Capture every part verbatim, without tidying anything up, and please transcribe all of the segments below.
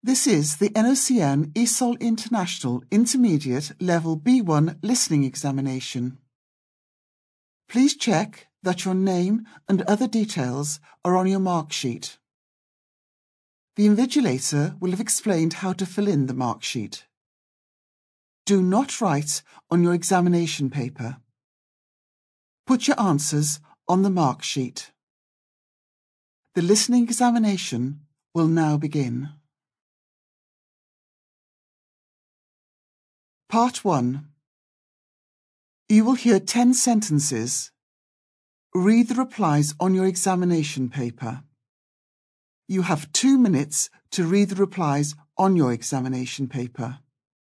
This is the N O C N E S O L International Intermediate Level B one Listening Examination. Please check that your name and other details are on your mark sheet. The invigilator will have explained how to fill in the mark sheet. Do not write on your examination paper. Put your answers on the mark sheet. The listening examination will now begin. Part one. You will hear ten sentences. Read the replies on your examination paper. You have two minutes to read the replies on your examination paper.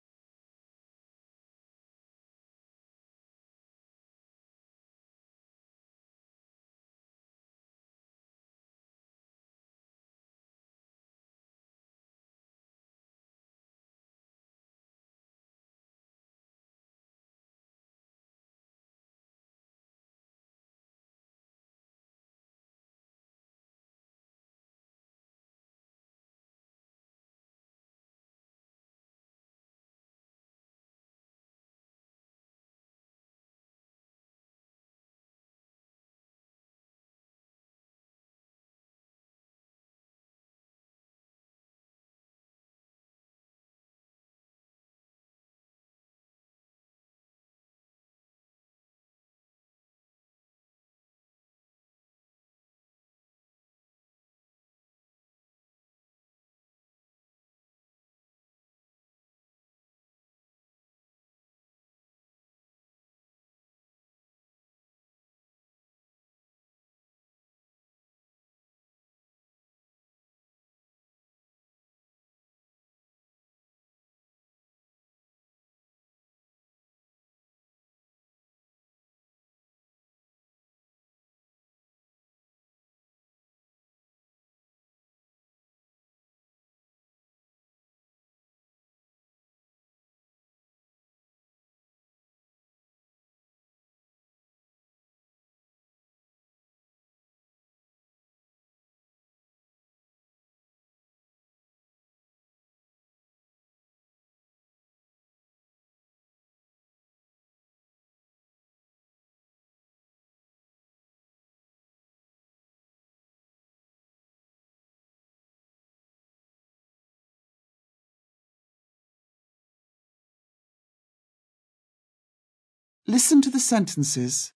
Listen to the sentences.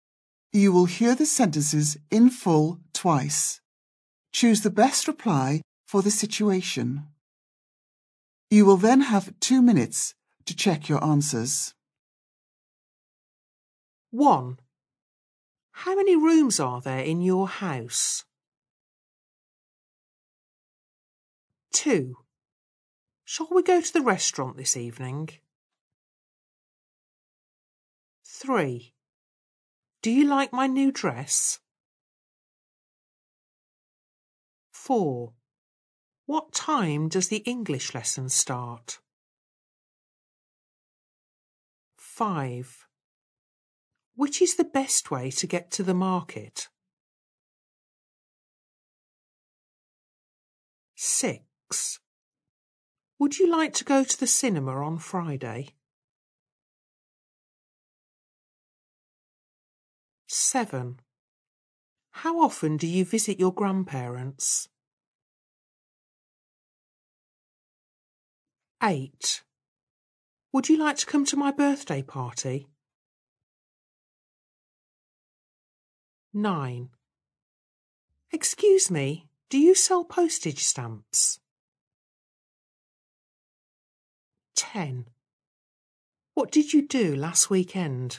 You will hear the sentences in full twice. Choose the best reply for the situation. You will then have two minutes to check your answers. one. How many rooms are there in your house? two. Shall we go to the restaurant this evening? three. Do you like my new dress? four. What time does the English lesson start? five. Which is the best way to get to the market? six. Would you like to go to the cinema on Friday? seven. How often do you visit your grandparents? eight. Would you like to come to my birthday party? nine. Excuse me, do you sell postage stamps? ten. What did you do last weekend?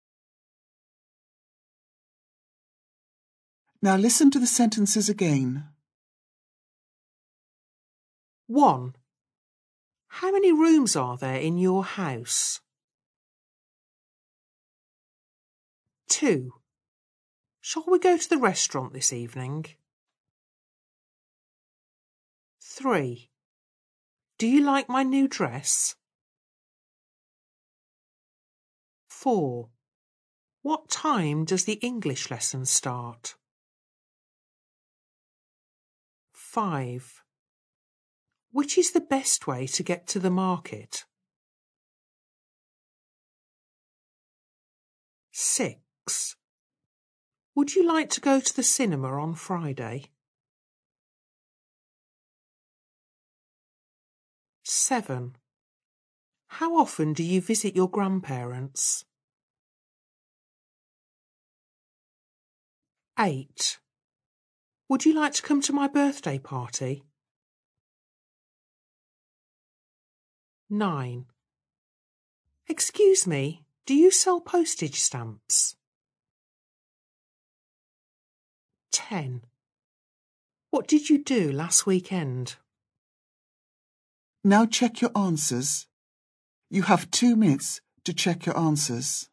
Now listen to the sentences again. one. How many rooms are there in your house? two. Shall we go to the restaurant this evening? three. Do you like my new dress? four. What time does the English lesson start? five. Which is the best way to get to the market? Six. Would you like to go to the cinema on Friday? Seven. How often do you visit your grandparents? Eight. Would you like to come to my birthday party? Nine. Excuse me, do you sell postage stamps? Ten. What did you do last weekend? Now check your answers. You have two minutes to check your answers.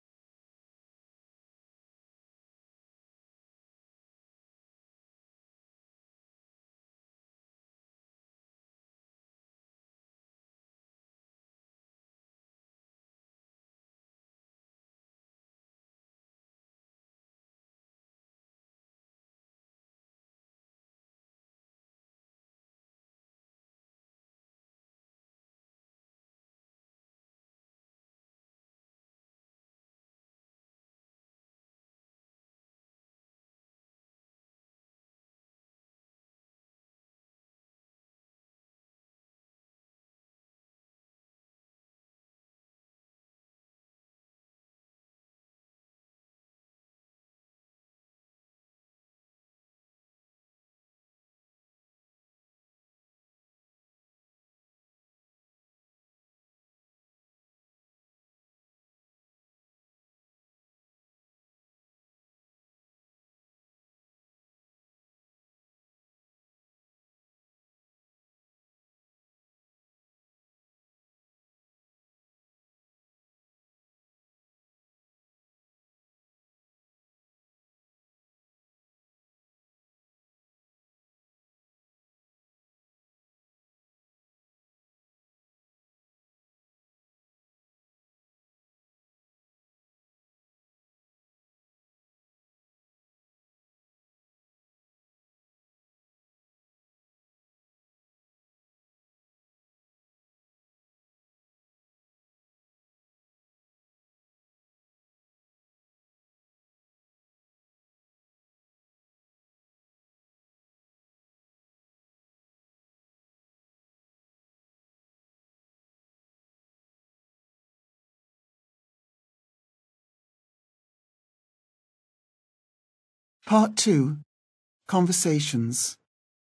Part two. Conversations.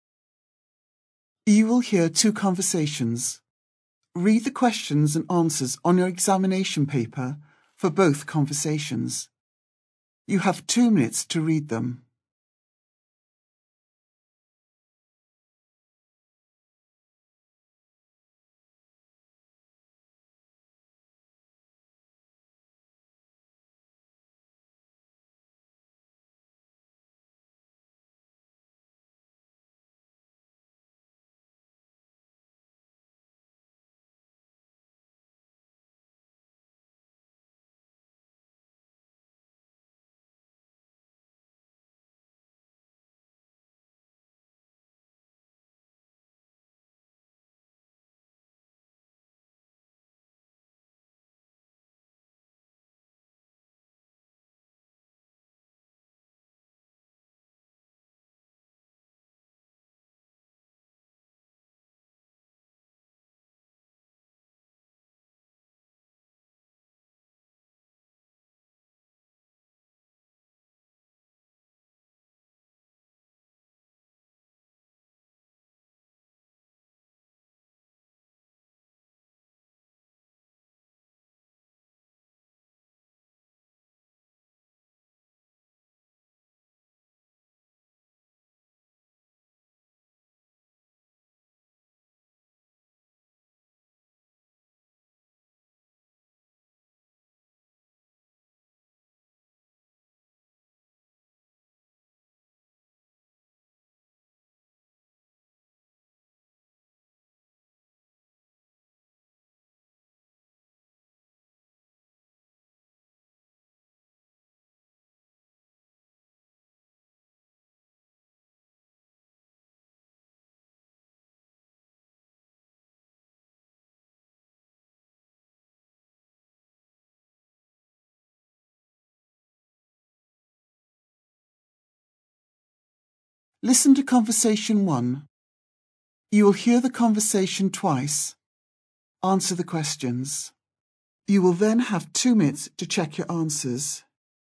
You will hear two conversations. Read the questions and answers on your examination paper for both conversations. You have two minutes to read them. Listen to conversation one. You will hear the conversation twice. Answer the questions. You will then have two minutes to check your answers.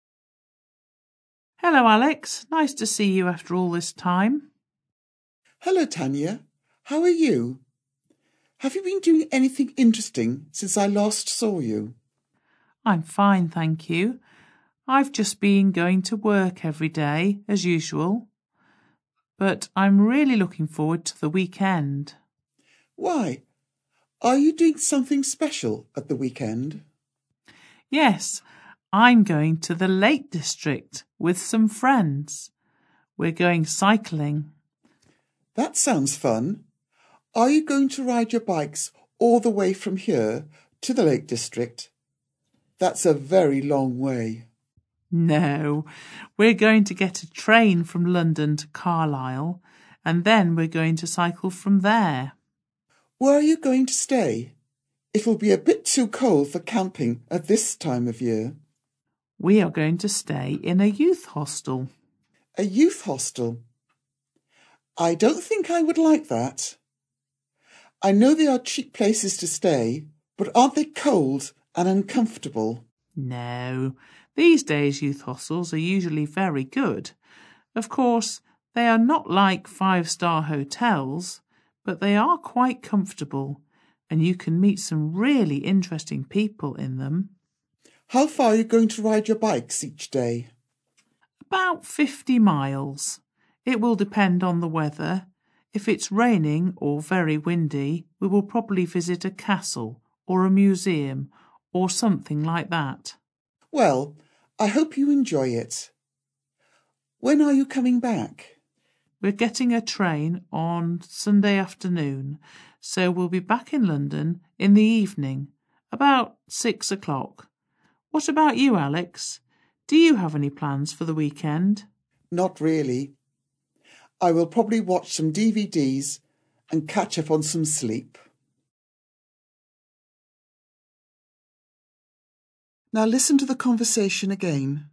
Hello, Alex. Nice to see you after all this time. Hello, Tanya. How are you? Have you been doing anything interesting since I last saw you? I'm fine, thank you. I've just been going to work every day, as usual. But I'm really looking forward to the weekend. Why? Are you doing something special at the weekend? Yes, I'm going to the Lake District with some friends. We're going cycling. That sounds fun. Are you going to ride your bikes all the way from here to the Lake District? That's a very long way. No, we're going to get a train from London to Carlisle, and then we're going to cycle from there. Where are you going to stay? It will be a bit too cold for camping at this time of year. We are going to stay in a youth hostel. A youth hostel? I don't think I would like that. I know they are cheap places to stay, but aren't they cold and uncomfortable? No, these days youth hostels are usually very good. Of course, they are not like five-star hotels, but they are quite comfortable, and you can meet some really interesting people in them. How far are you going to ride your bikes each day? About fifty miles. It will depend on the weather. If it's raining or very windy, we will probably visit a castle or a museum or something like that. Well, I hope you enjoy it. When are you coming back? We're getting a train on Sunday afternoon, so we'll be back in London in the evening, about six o'clock. What about you, Alex? Do you have any plans for the weekend? Not really. I will probably watch some D V Ds and catch up on some sleep. Now listen to the conversation again.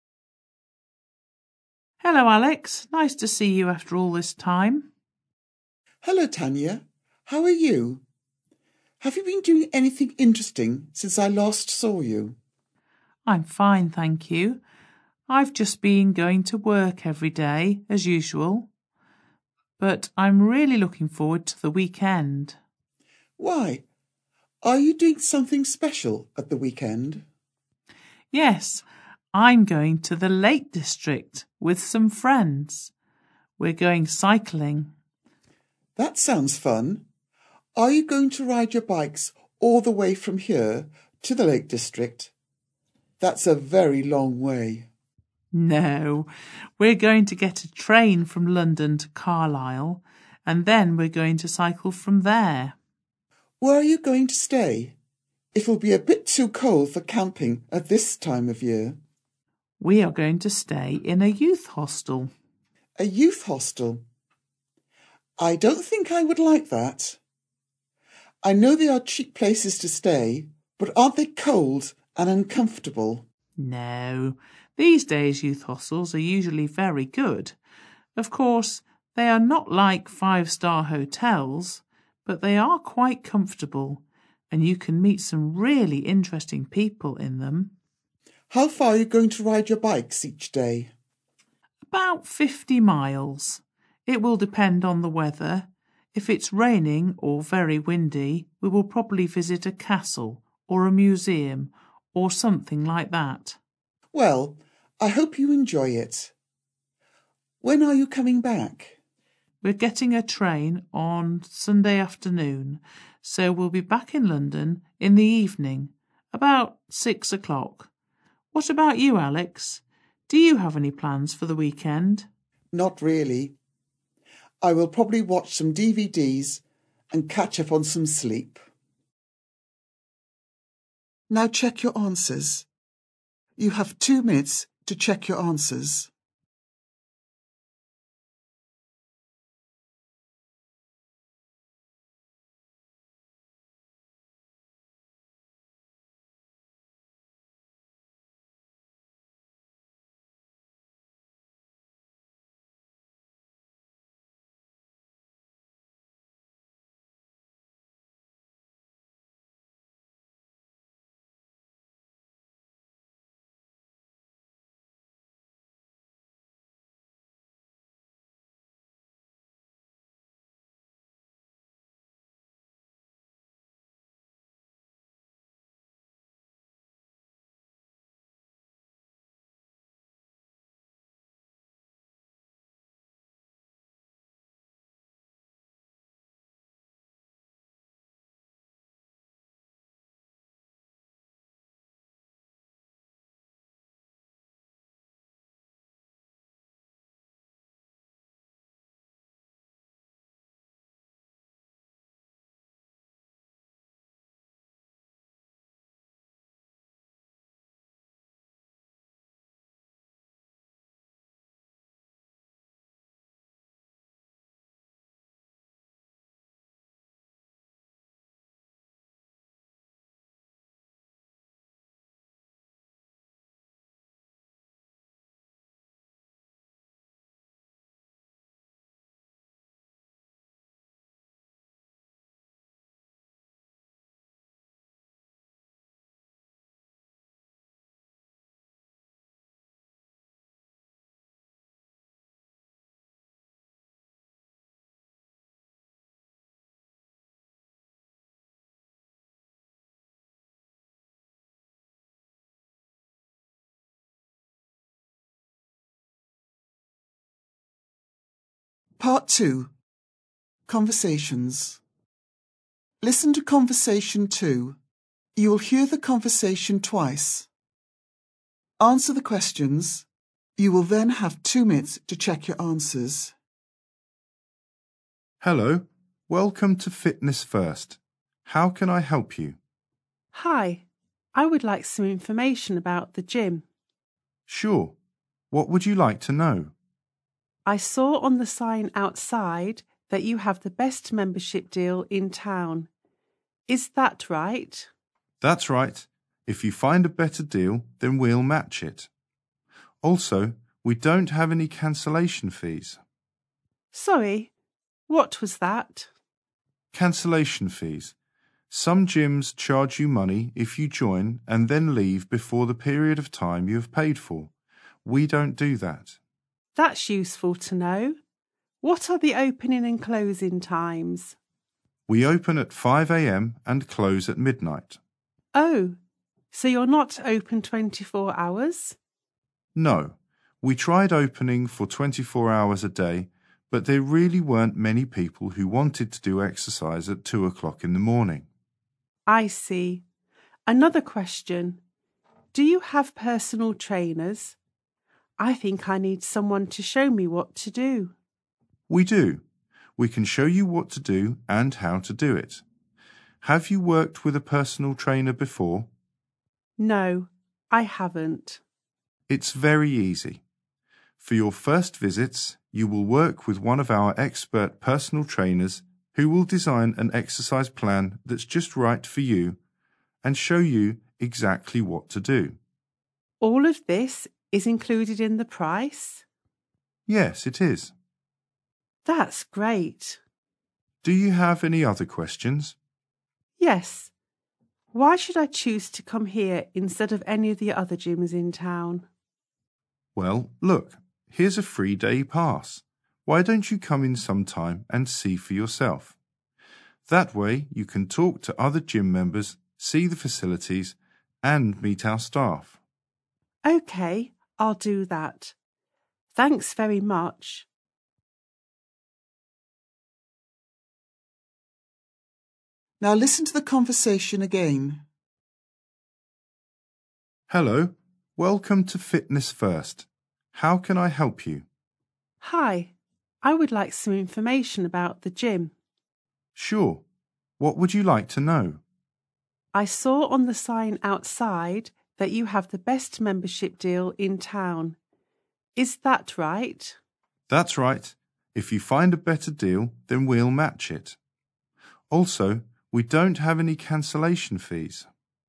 Hello, Alex. Nice to see you after all this time. Hello, Tanya. How are you? Have you been doing anything interesting since I last saw you? I'm fine, thank you. I've just been going to work every day, as usual. But I'm really looking forward to the weekend. Why? Are you doing something special at the weekend? Yes, I'm going to the Lake District with some friends. We're going cycling. That sounds fun. Are you going to ride your bikes all the way from here to the Lake District? That's a very long way. No, we're going to get a train from London to Carlisle, and then we're going to cycle from there. Where are you going to stay? It will be a bit too cold for camping at this time of year. We are going to stay in a youth hostel. A youth hostel? I don't think I would like that. I know they are cheap places to stay, but aren't they cold and uncomfortable? No, these days youth hostels are usually very good. Of course, they are not like five-star hotels, but they are quite comfortable, and you can meet some really interesting people in them. How far are you going to ride your bikes each day? About fifty miles. It will depend on the weather. If it's raining or very windy, we will probably visit a castle or a museum or something like that. Well, I hope you enjoy it. When are you coming back? We're getting a train on Sunday afternoon, so we'll be back in London in the evening, about six o'clock. What about you, Alex? Do you have any plans for the weekend? Not really. I will probably watch some D V Ds and catch up on some sleep. Now check your answers. You have two minutes to check your answers. Part two. Conversations. Listen to conversation two. You will hear the conversation twice. Answer the questions. You will then have two minutes to check your answers. Hello, welcome to Fitness First. How can I help you? Hi, I would like some information about the gym. Sure. What would you like to know? I saw on the sign outside that you have the best membership deal in town. Is that right? That's right. If you find a better deal, then we'll match it. Also, we don't have any cancellation fees. Sorry, what was that? Cancellation fees. Some gyms charge you money if you join and then leave before the period of time you have paid for. We don't do that. That's useful to know. What are the opening and closing times? We open at five a m and close at midnight. Oh, so you're not open twenty-four hours? No, we tried opening for twenty-four hours a day, but there really weren't many people who wanted to do exercise at two o'clock in the morning. I see. Another question. Do you have personal trainers? I think I need someone to show me what to do. We do. We can show you what to do and how to do it. Have you worked with a personal trainer before? No, I haven't. It's very easy. For your first visits, you will work with one of our expert personal trainers who will design an exercise plan that's just right for you and show you exactly what to do. All of this is included in the price? Yes, it is. That's great. Do you have any other questions? Yes. Why should I choose to come here instead of any of the other gyms in town? Well, look, here's a free day pass. Why don't you come in sometime and see for yourself? That way you can talk to other gym members, see the facilities, and meet our staff. OK, I'll do that. Thanks very much. Now listen to the conversation again. Hello, welcome to Fitness First. How can I help you? Hi, I would like some information about the gym. Sure. What would you like to know? I saw on the sign outside that you have the best membership deal in town. Is that right? That's right. If you find a better deal, then we'll match it. Also, we don't have any cancellation fees.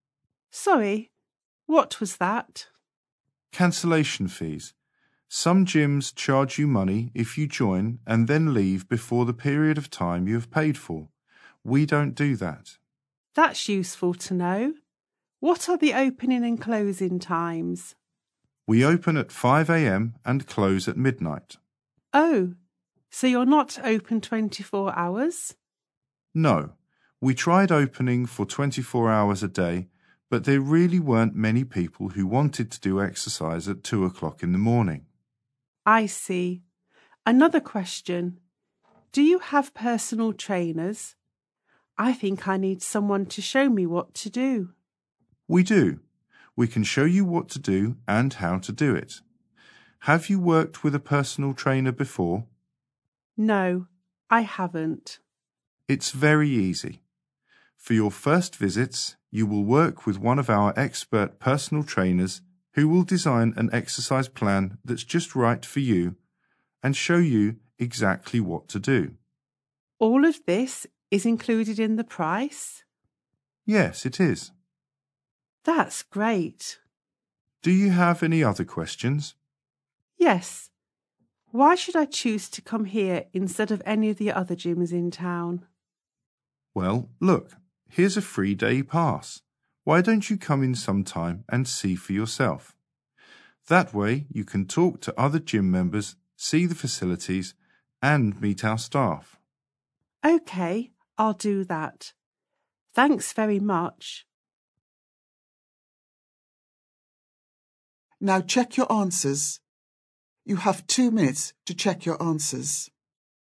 Sorry, what was that? Cancellation fees. Some gyms charge you money if you join and then leave before the period of time you have paid for. We don't do that. That's useful to know. What are the opening and closing times? We open at five a m and close at midnight. Oh, so you're not open twenty-four hours? No, we tried opening for twenty-four hours a day, but there really weren't many people who wanted to do exercise at two o'clock in the morning. I see. Another question. Do you have personal trainers? I think I need someone to show me what to do. We do. We can show you what to do and how to do it. Have you worked with a personal trainer before? No, I haven't. It's very easy. For your first visits, you will work with one of our expert personal trainers who will design an exercise plan that's just right for you and show you exactly what to do. All of this is included in the price? Yes, it is. That's great. Do you have any other questions? Yes. Why should I choose to come here instead of any of the other gyms in town? Well, look, here's a free day pass. Why don't you come in sometime and see for yourself? That way you can talk to other gym members, see the facilities, and meet our staff. OK, I'll do that. Thanks very much. Now check your answers. You have two minutes to check your answers.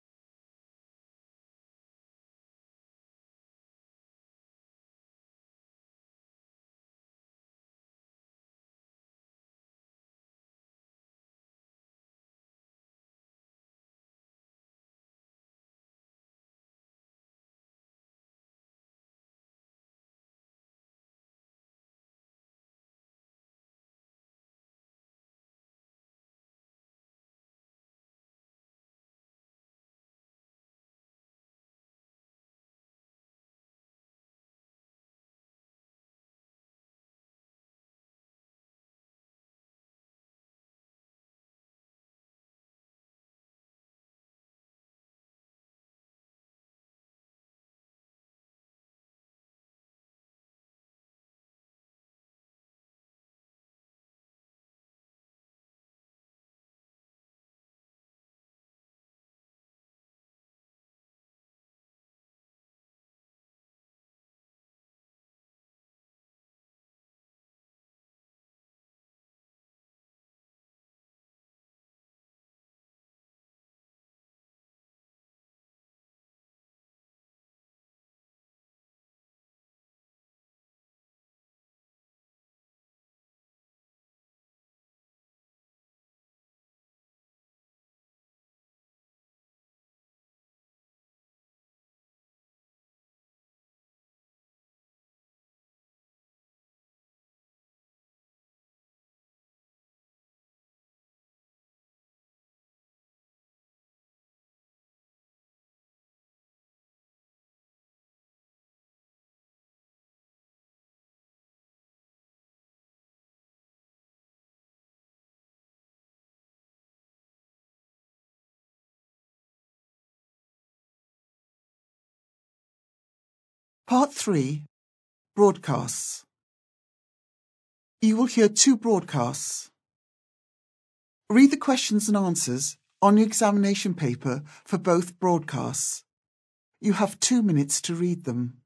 Part three. Broadcasts. You will hear two broadcasts. Read the questions and answers on your examination paper for both broadcasts. You have two minutes to read them.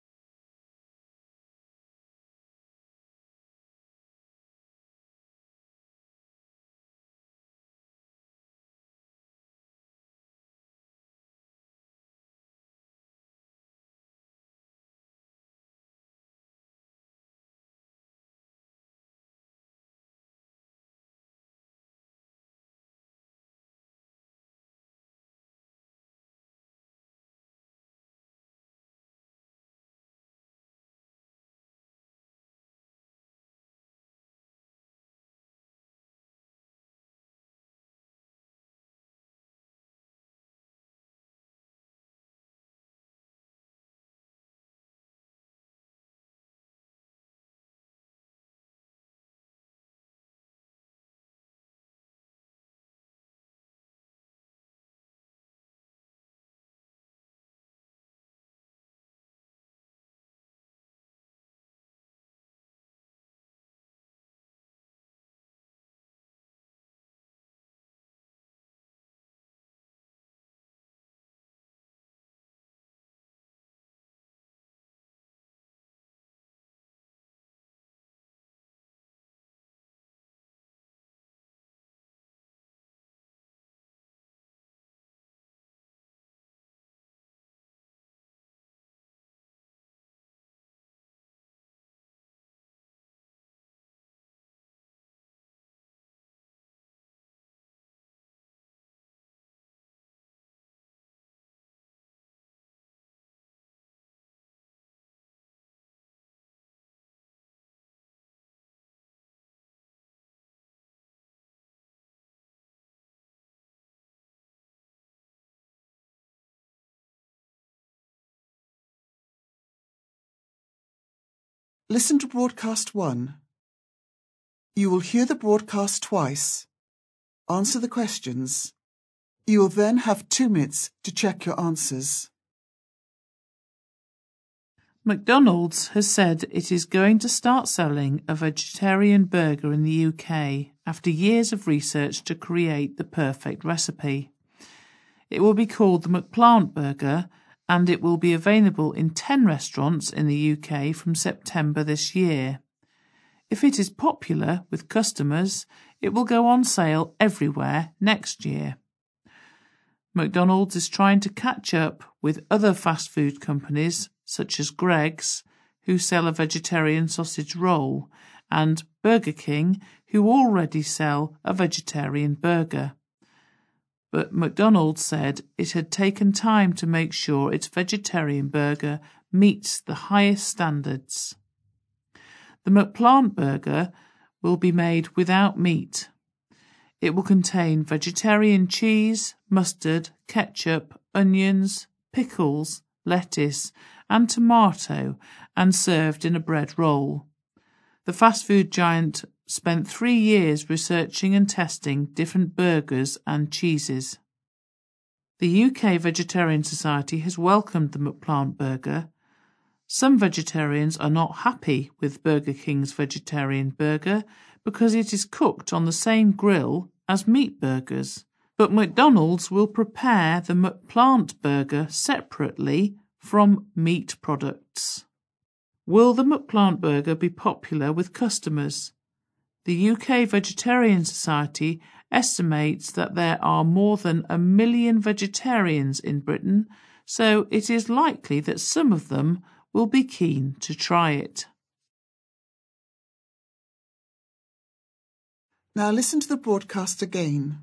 Listen to broadcast one. You will hear the broadcast twice. Answer the questions. You will then have two minutes to check your answers. McDonald's has said it is going to start selling a vegetarian burger in the U K after years of research to create the perfect recipe. It will be called the McPlant Burger, and it will be available in ten restaurants in the U K from September this year. If it is popular with customers, it will go on sale everywhere next year. McDonald's is trying to catch up with other fast food companies such as Greggs, who sell a vegetarian sausage roll, and Burger King, who already sell a vegetarian burger. But McDonald's said it had taken time to make sure its vegetarian burger meets the highest standards. The McPlant Burger will be made without meat. It will contain vegetarian cheese, mustard, ketchup, onions, pickles, lettuce, and tomato, and served in a bread roll. The fast food giant spent three years researching and testing different burgers and cheeses. The U K Vegetarian Society has welcomed the McPlant Burger. Some vegetarians are not happy with Burger King's vegetarian burger because it is cooked on the same grill as meat burgers. But McDonald's will prepare the McPlant Burger separately from meat products. Will the McPlant Burger be popular with customers? The U K Vegetarian Society estimates that there are more than a million vegetarians in Britain, so it is likely that some of them will be keen to try it. Now listen to the broadcast again.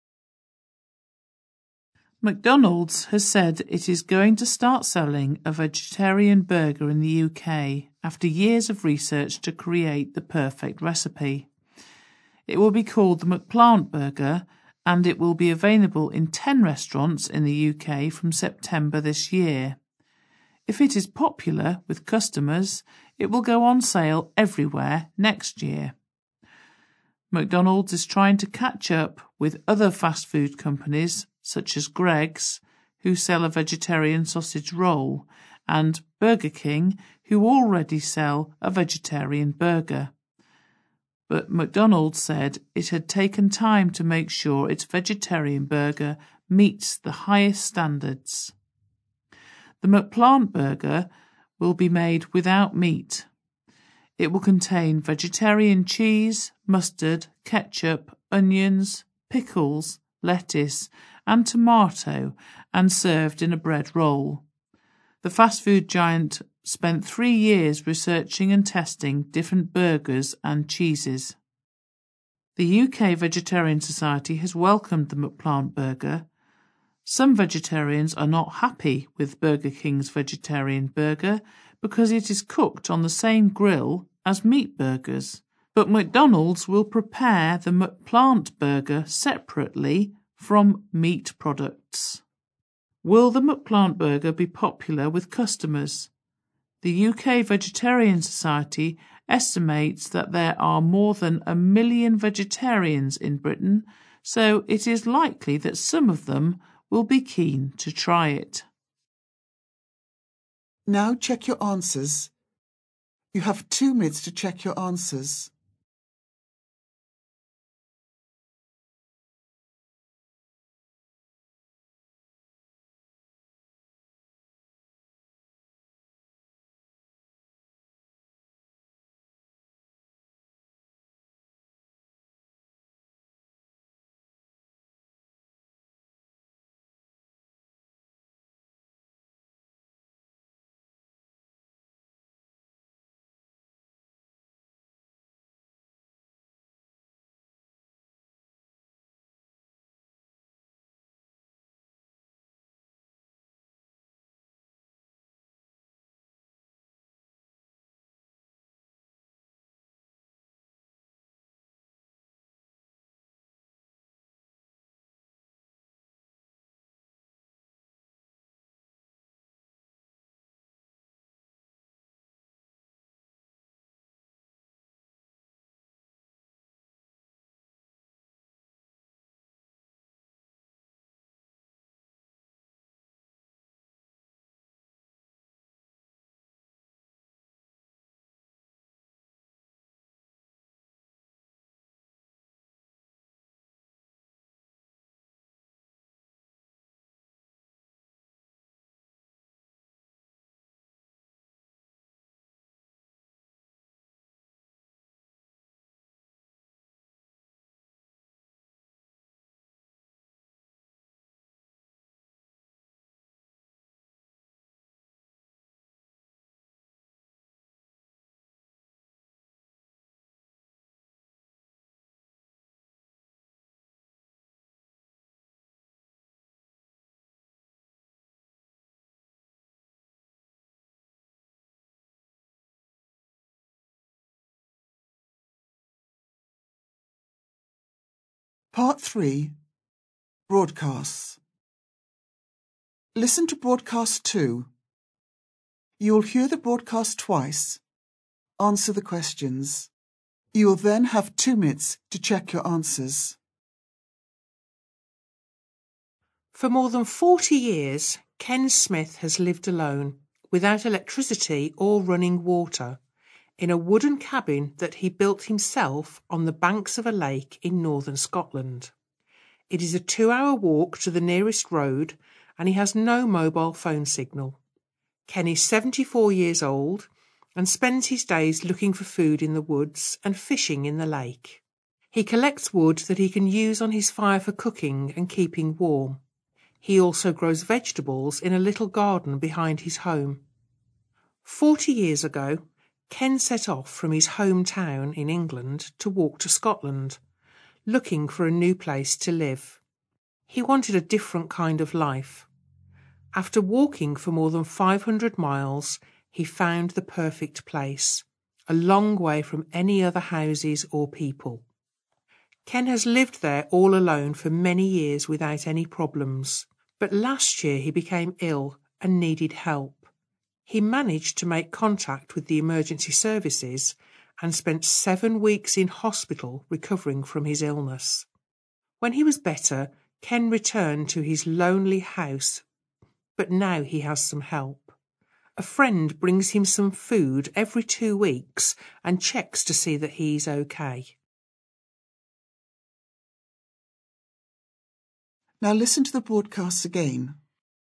McDonald's has said it is going to start selling a vegetarian burger in the U K after years of research to create the perfect recipe. It will be called the McPlant Burger, and it will be available in ten restaurants in the U K from September this year. If it is popular with customers, it will go on sale everywhere next year. McDonald's is trying to catch up with other fast food companies such as Greggs, who sell a vegetarian sausage roll, and Burger King, who already sell a vegetarian burger. But McDonald's said it had taken time to make sure its vegetarian burger meets the highest standards. The McPlant burger will be made without meat. It will contain vegetarian cheese, mustard, ketchup, onions, pickles, lettuce, and tomato, and served in a bread roll. The fast food giant spent three years researching and testing different burgers and cheeses. The U K Vegetarian Society has welcomed the McPlant burger. Some vegetarians are not happy with Burger King's vegetarian burger because it is cooked on the same grill as meat burgers, but McDonald's will prepare the McPlant burger separately from meat products. Will the McPlant burger be popular with customers? The U K Vegetarian Society estimates that there are more than a million vegetarians in Britain, so it is likely that some of them will be keen to try it. Now check your answers. You have two minutes to check your answers. Part three. Broadcasts. Listen to broadcast two. You will hear the broadcast twice. Answer the questions. You will then have two minutes to check your answers. For more than forty years, Ken Smith has lived alone, without electricity or running water, in a wooden cabin that he built himself on the banks of a lake in northern Scotland. It is a two-hour walk to the nearest road, and he has no mobile phone signal. Ken is seventy-four years old and spends his days looking for food in the woods and fishing in the lake. He collects wood that he can use on his fire for cooking and keeping warm. He also grows vegetables in a little garden behind his home. Forty years ago, Ken set off from his hometown in England to walk to Scotland, looking for a new place to live. He wanted a different kind of life. After walking for more than five hundred miles, he found the perfect place, a long way from any other houses or people. Ken has lived there all alone for many years without any problems, but last year he became ill and needed help. He managed to make contact with the emergency services and spent seven weeks in hospital recovering from his illness. When he was better, Ken returned to his lonely house but now he has some help. A friend brings him some food every two weeks and checks to see that he's okay. Now listen to the broadcasts again.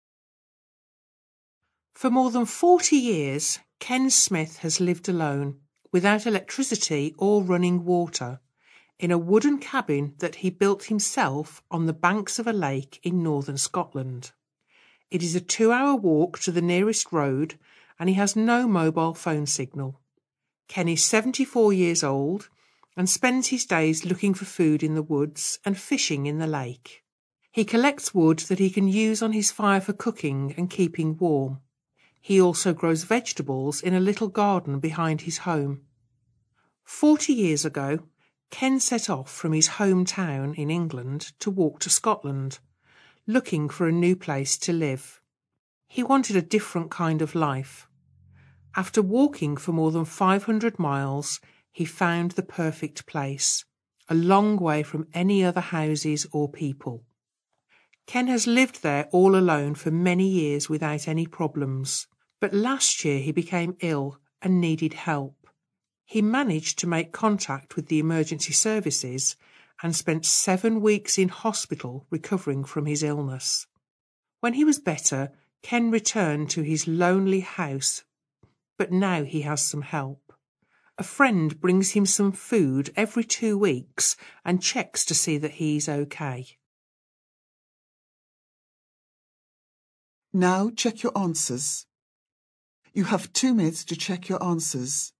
For more than forty years, Ken Smith has lived alone, without electricity or running water, in a wooden cabin that he built himself on the banks of a lake in northern Scotland. It is a two-hour walk to the nearest road, and he has no mobile phone signal. Ken is seventy-four years old and spends his days looking for food in the woods and fishing in the lake. He collects wood that he can use on his fire for cooking and keeping warm. He also grows vegetables in a little garden behind his home. Forty years ago, Ken set off from his hometown in England to walk to Scotland, looking for a new place to live. He wanted a different kind of life. After walking for more than five hundred miles, he found the perfect place, a long way from any other houses or people. Ken has lived there all alone for many years without any problems, but last year he became ill and needed help. He managed to make contact with the emergency services and spent seven weeks in hospital recovering from his illness. When he was better, Ken returned to his lonely house, but now he has some help. A friend brings him some food every two weeks and checks to see that he's okay. Now check your answers. You have two minutes to check your answers.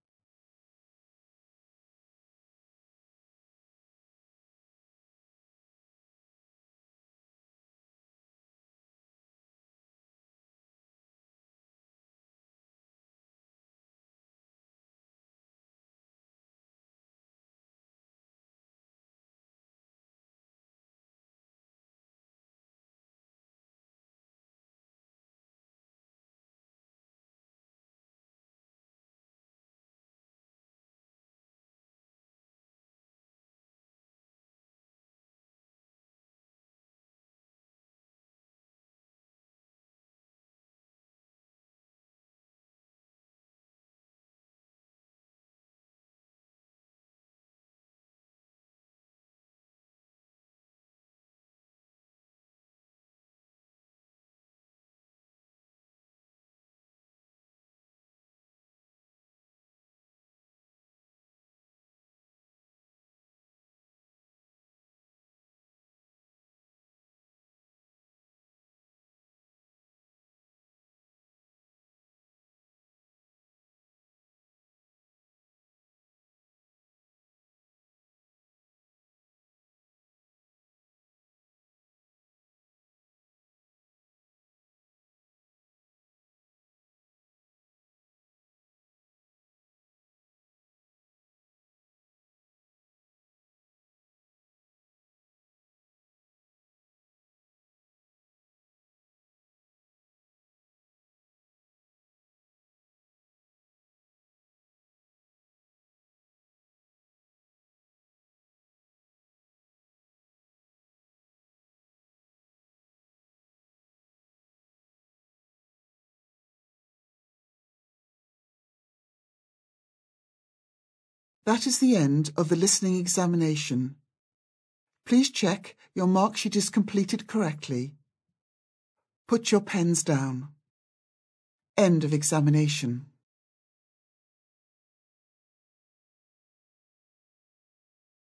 That is the end of the listening examination. Please check your mark sheet is completed correctly. Put your pens down. End of examination.